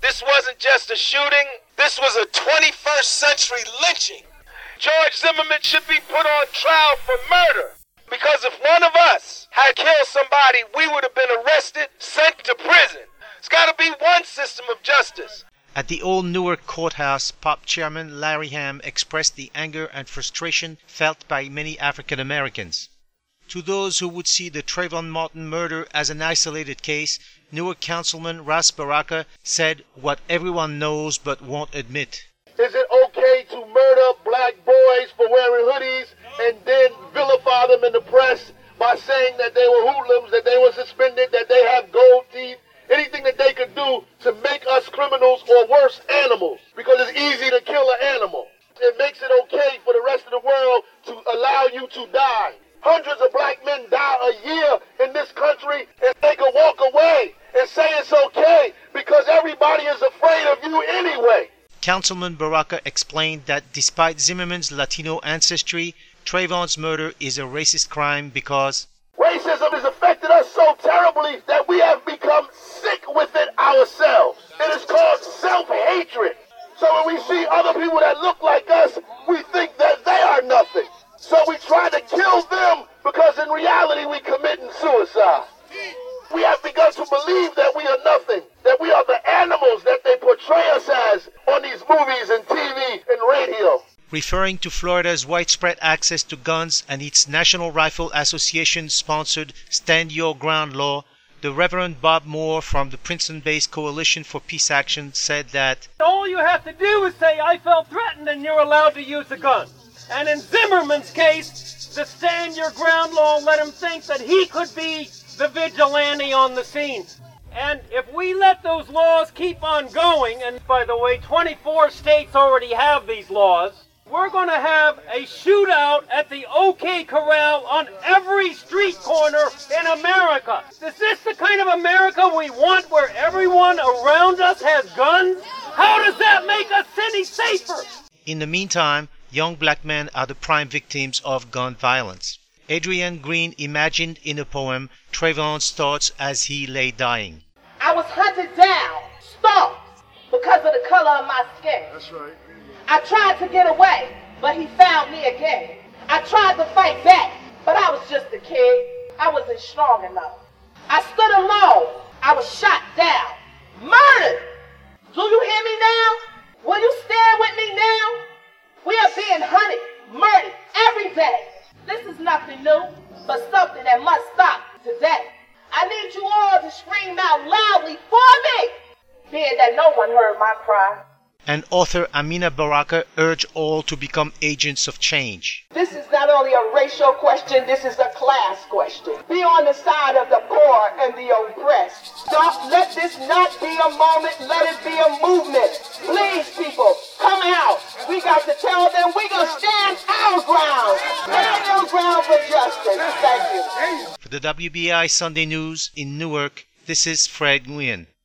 This wasn't just a shooting. This was a 21st century lynching. George Zimmerman should be put on trial for murder. Because if one of us had killed somebody, we would have been arrested, sent to prison. It's got to be one system of justice. At the old Newark courthouse, POP chairman Larry Hamm expressed the anger and frustration felt by many African Americans. To those who would see the Trayvon Martin murder as an isolated case, Newark Councilman Ras Baraka said what everyone knows but won't admit. Is it okay to murder black boys for wearing hoodies and then vilify them in the press by saying that they were hoodlums, that they were suspended, that they have gold teeth, anything that they could do to make us criminals or worse, animals? Because it's easy to kill an animal. It makes it okay for the rest of the world to allow you to die. Hundreds of black men die a year in this country, and they can walk away and say it's okay because everybody is afraid of you anyway. Councilman Baraka explained that despite Zimmerman's Latino ancestry, Trayvon's murder is a racist crime because racism has affected us so terribly that we have become sick with it ourselves. It is called self-hatred. So when we see other people that look like us, we think that they are nothing. So we try to kill them because in reality we're committing suicide. We have begun to believe that we are nothing, that we are the animals that they portray us as on these movies and TV and radio. Referring to Florida's widespread access to guns and its National Rifle Association-sponsored Stand Your Ground law, the Reverend Bob Moore from the Princeton-based Coalition for Peace Action said that all you have to do is say, I felt threatened, and you're allowed to use a gun. And in Zimmerman's case, the Stand Your Ground law let him think that he could be the vigilante on the scene. And if we let those laws keep on going, and by the way, 24 states already have these laws, we're going to have a shootout at the OK Corral on every street corner in America. Is this the kind of America we want where everyone around us has guns? How does that make us any safer? in the meantime, young black men are the prime victims of gun violence. Adrienne Green imagined in a poem Trayvon's thoughts as he lay dying. I was hunted down, stalked, because of the color of my skin. That's right. I tried to get away, but he found me again. I tried to fight back, but I was just a kid. I wasn't strong enough. I stood alone. I was shot down, murdered. Do you hear me now? Will you stand with me now? We are being hunted, murdered every day. This is nothing new, but something that must stop today. I need you all to scream out loudly for me, being that no one heard my cry. And author Amina Baraka urged all to become agents of change. This is not only a racial question, this is a class question. Be on the side of the poor and the oppressed. Don't let this not be a moment, let it be a movement. Please, people, come out. We got to tell them we're going to stand our ground. Stand your ground for justice. Thank you. For the WBI Sunday News in Newark, this is Fred Nguyen.